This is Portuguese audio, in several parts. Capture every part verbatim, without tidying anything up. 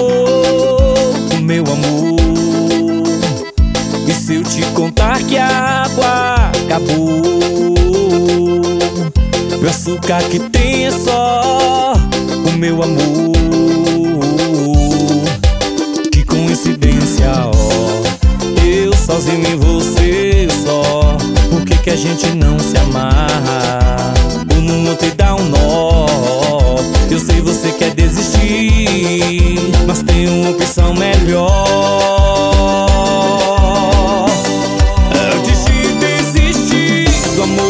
o meu amor. E se eu te contar que a água acabou, o açúcar que tem é só o meu amor. Que coincidência, ó, eu sozinho e você só. Por que que a gente não se amarra? Ou num outro e dá um nó? Eu sei você quer desistir, mas tem uma opção melhor. Antes de desistir do amor,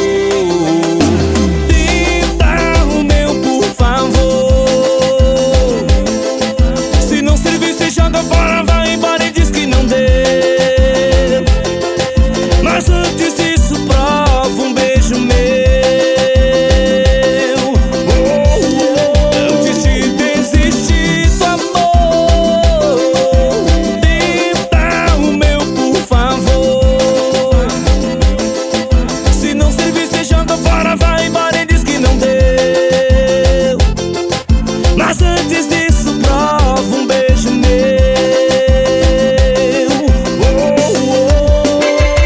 tenta o meu, por favor. Se não servir, você joga fora, vai embora e diz que não deu. Mas antes disso, prova um beijo meu. Mas antes disso, prova um beijo meu. Oh, oh.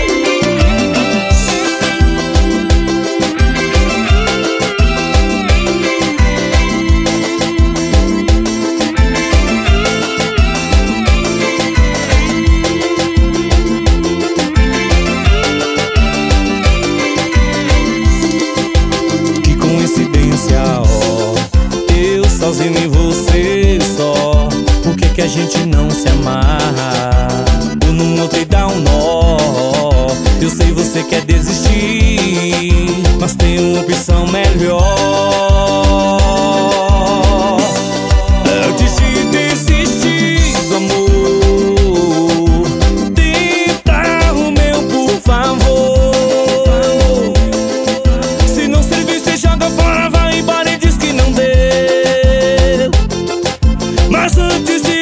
Que coincidência, ó, sozinho e você só. Por que que a gente não se amarra? Ou num outro e dá um nó? Eu sei você quer desistir, mas tem uma opção melhor. Antes de desistir do amor, tenta o meu, por favor. Se não servir, você joga fora, vai embora e diz que não deu. Mas antes de